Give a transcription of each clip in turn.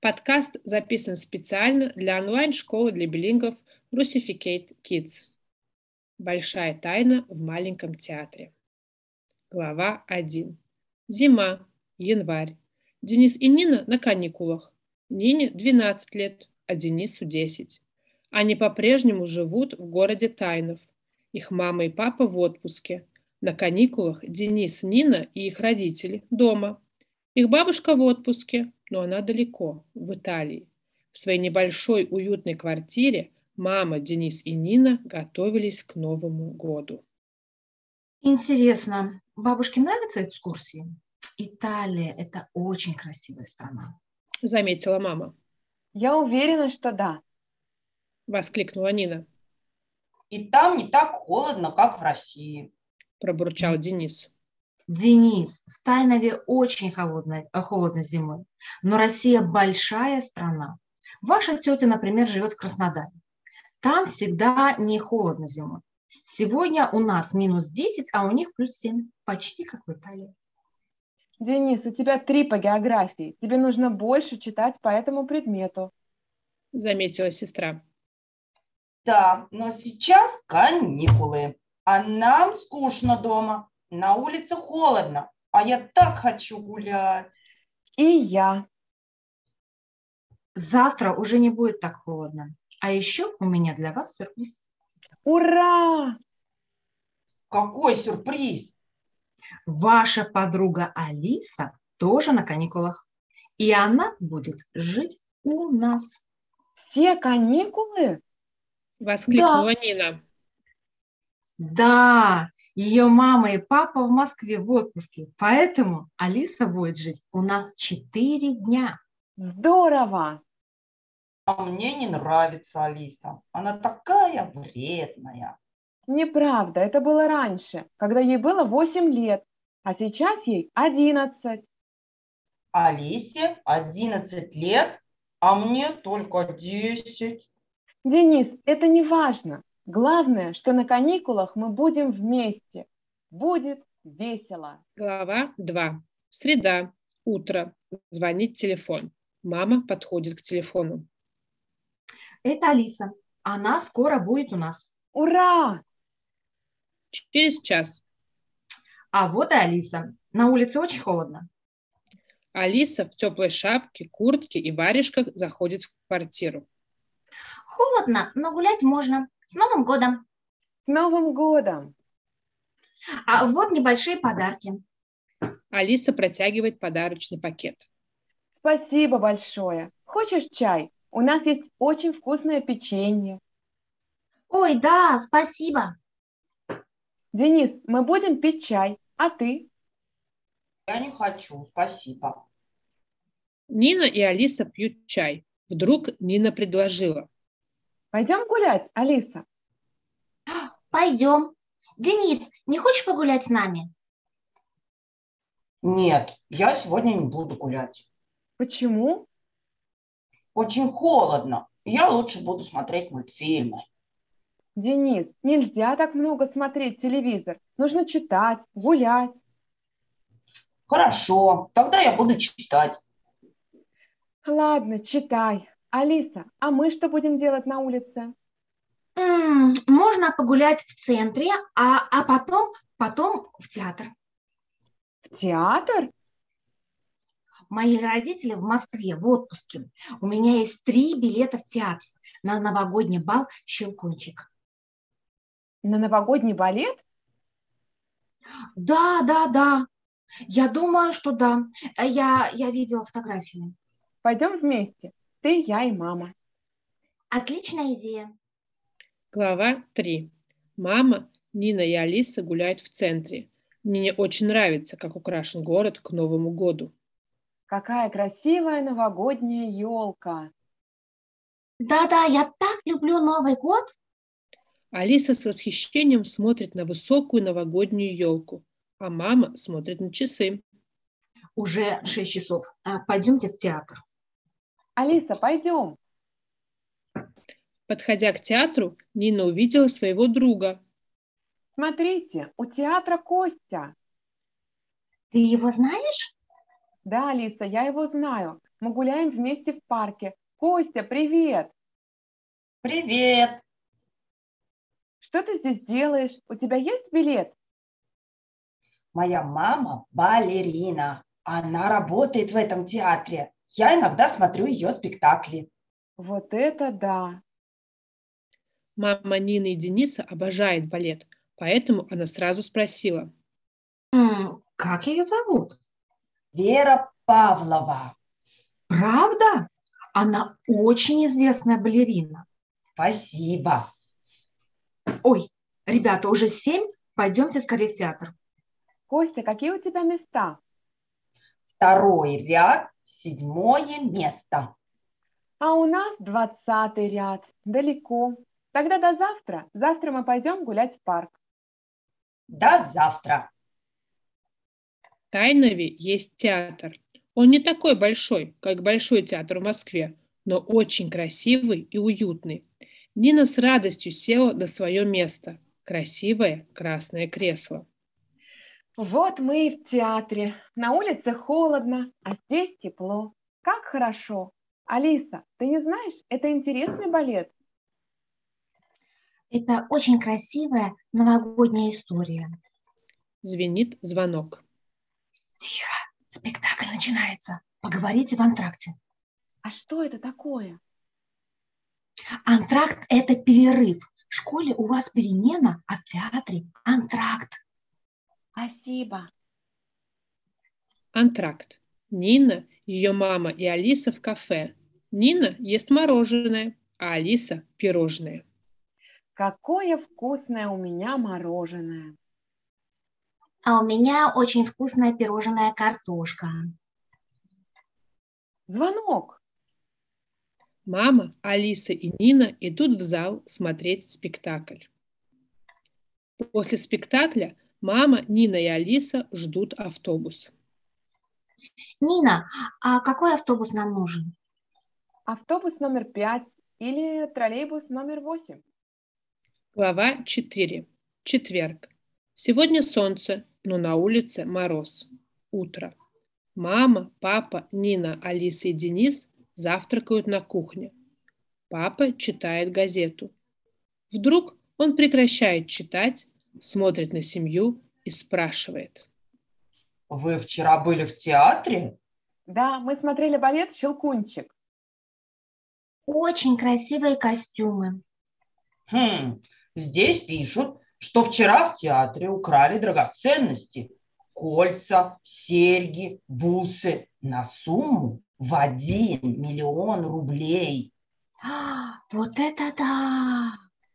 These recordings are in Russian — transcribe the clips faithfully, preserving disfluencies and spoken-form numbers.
Подкаст записан специально для онлайн-школы для билингвов Russificate Kids. Большая тайна в маленьком театре. Глава один. Зима. Январь. Денис и Нина на каникулах. Нине двенадцать лет, а Денису десять. Они по-прежнему живут в городе Тайнов. Их мама и папа в отпуске. На каникулах Денис, Нина и их родители дома. Их бабушка в отпуске, но она далеко, в Италии. В своей небольшой уютной квартире мама, Денис и Нина готовились к Новому году. Интересно, бабушке нравятся экскурсии? Италия – это очень красивая страна. Заметила мама. Я уверена, что да. Воскликнула Нина. И там не так холодно, как в России. Пробурчал Денис. Денис, в Тайнове очень холодно, холодно зимой, но Россия большая страна. Ваша тетя, например, живет в Краснодаре. Там всегда не холодно зимой. Сегодня у нас минус десять, а у них плюс семь. Почти как в Италии. Денис, у тебя три по географии. Тебе нужно больше читать по этому предмету. Заметила сестра. Да, но сейчас каникулы, а нам скучно дома. На улице холодно, а я так хочу гулять. И я. Завтра уже не будет так холодно. А еще у меня для вас сюрприз. Ура! Какой сюрприз! Ваша подруга Алиса тоже на каникулах. И она будет жить у нас. Все каникулы? Воскликнула Да. Нина. Да, ее мама и папа в Москве в отпуске. Поэтому Алиса будет жить у нас четыре дня. Здорово! А мне не нравится Алиса. Она такая вредная. Неправда, это было раньше, когда ей было восемь лет, а сейчас ей одиннадцать. Алисе одиннадцать лет, а мне только десять. Денис, это не важно. Главное, что на каникулах мы будем вместе. Будет весело. Глава два. Среда. Утро. Звонит телефон. Мама подходит к телефону. Это Алиса. Она скоро будет у нас. Ура! Через час. А вот и Алиса. На улице очень холодно. Алиса в теплой шапке, куртке и варежках заходит в квартиру. Холодно, но гулять можно. С Новым годом! С Новым годом! А вот небольшие подарки. Алиса протягивает подарочный пакет. Спасибо большое. Хочешь чай? У нас есть очень вкусное печенье. Ой, да, спасибо. Денис, мы будем пить чай, а ты? Я не хочу, спасибо. Нина и Алиса пьют чай. Вдруг Нина предложила. Пойдем гулять, Алиса? Пойдем. Денис, не хочешь погулять с нами? Нет, я сегодня не буду гулять. Почему? Очень холодно. Я лучше буду смотреть мультфильмы. Денис, нельзя так много смотреть телевизор. Нужно читать, гулять. Хорошо, тогда я буду читать. Ладно, читай. Алиса, а мы что будем делать на улице? М, можно погулять в центре, а, а потом, потом в театр. В театр? Мои родители в Москве в отпуске. У меня есть три билета в театр на новогодний бал «Щелкунчик». На новогодний балет? Да, да, да. Я думаю, что да. Я, я видела фотографии. Пойдем вместе. Ты, я и мама. Отличная идея. Глава три. Мама, Нина и Алиса гуляют в центре. Нине очень нравится, как украшен город к Новому году. Какая красивая новогодняя елка. Да-да, я так люблю Новый год. Алиса с восхищением смотрит на высокую новогоднюю елку, а мама смотрит на часы. Уже шесть часов. А, пойдемте в театр. Алиса, пойдем. Подходя к театру, Нина увидела своего друга. Смотрите, у театра Костя. Ты его знаешь? Да, Алиса, я его знаю. Мы гуляем вместе в парке. Костя, привет! Привет. Что ты здесь делаешь? У тебя есть билет? Моя мама балерина. Она работает в этом театре. Я иногда смотрю ее спектакли. Вот это да! Мама Нины и Дениса обожает балет, поэтому она сразу спросила. М, Как ее зовут? Вера Павлова. Правда? Она очень известная балерина. Спасибо. Ой, ребята, уже семь, пойдемте скорее в театр. Костя, какие у тебя места? Второй ряд, седьмое место. А у нас двадцатый ряд. Далеко. Тогда до завтра. Завтра мы пойдем гулять в парк. До завтра. В Тайнове есть театр. Он не такой большой, как Большой театр в Москве, но очень красивый и уютный. Нина с радостью села на свое место. Красивое красное кресло. Вот мы и в театре. На улице холодно, а здесь тепло. Как хорошо. Алиса, ты не знаешь, это интересный балет. Это очень красивая новогодняя история. Звенит звонок. Тихо, спектакль начинается. Поговорите в антракте. А что это такое? Антракт – это перерыв. В школе у вас перемена, а в театре – антракт. Спасибо. Антракт. Нина, ее мама и Алиса в кафе. Нина ест мороженое, а Алиса – пирожное. Какое вкусное у меня мороженое. А у меня очень вкусная пирожная картошка. Звонок. Мама, Алиса и Нина идут в зал смотреть спектакль. После спектакля мама, Нина и Алиса ждут автобус. Нина, а какой автобус нам нужен? Автобус номер пять или троллейбус номер восемь. Глава четыре. Четверг. Сегодня солнце, но на улице мороз. Утро. Мама, папа, Нина, Алиса и Денис завтракают на кухне. Папа читает газету. Вдруг он прекращает читать, смотрит на семью и спрашивает. Вы вчера были в театре? Да, мы смотрели балет «Щелкунчик». Очень красивые костюмы. Хм, здесь пишут, что вчера в театре украли драгоценности. Кольца, серьги, бусы на сумму в один миллион рублей. А, вот это да!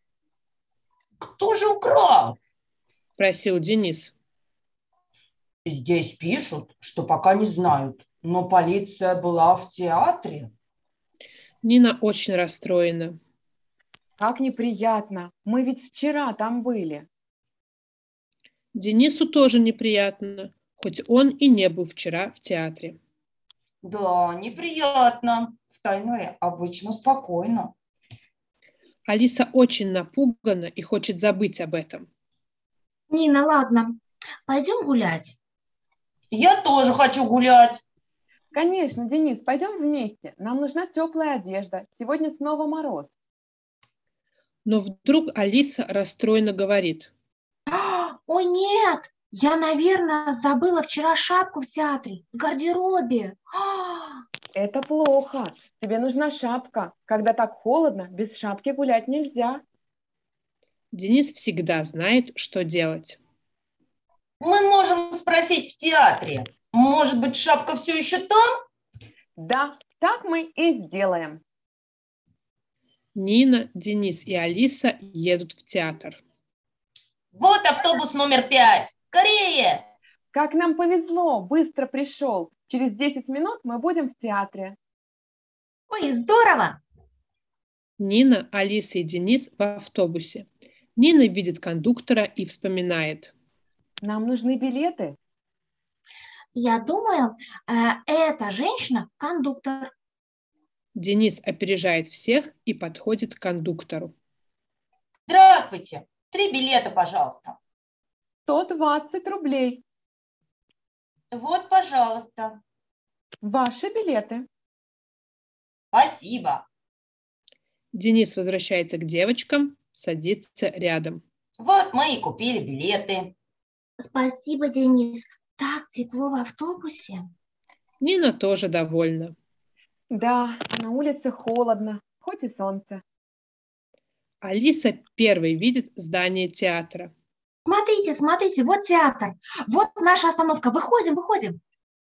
Кто же украл? Спросил Денис. Здесь пишут, что пока не знают, но полиция была в театре. Нина очень расстроена. Как неприятно. Мы ведь вчера там были. Денису тоже неприятно, хоть он и не был вчера в театре. Да, неприятно. В Тайное обычно спокойно. Алиса очень напугана и хочет забыть об этом. Нина, ладно, пойдем гулять. Я тоже хочу гулять. Конечно, Денис, пойдем вместе. Нам нужна теплая одежда. Сегодня снова мороз. Но вдруг Алиса расстроенно говорит. А, Ой, нет, я, наверное, забыла вчера шапку в театре, в гардеробе. А, Это плохо. Тебе нужна шапка. Когда так холодно, без шапки гулять нельзя. Денис всегда знает, что делать. Мы можем спросить в театре. Может быть, шапка все еще там? Да, так мы и сделаем. Нина, Денис и Алиса едут в театр. Вот автобус номер пять. Скорее! Как нам повезло, быстро пришел. Через десять минут мы будем в театре. Ой, здорово! Нина, Алиса и Денис в автобусе. Нина видит кондуктора и вспоминает. Нам нужны билеты. Я думаю, э, эта женщина кондуктор. Денис опережает всех и подходит к кондуктору. Здравствуйте. Три билета, пожалуйста. сто двадцать рублей. Вот, пожалуйста. Ваши билеты. Спасибо. Денис возвращается к девочкам, садится рядом. Вот мы и купили билеты. Спасибо, Денис. Так тепло в автобусе. Нина тоже довольна. Да, на улице холодно, хоть и солнце. Алиса первой видит здание театра. Смотрите, смотрите, вот театр. Вот наша остановка. Выходим, выходим.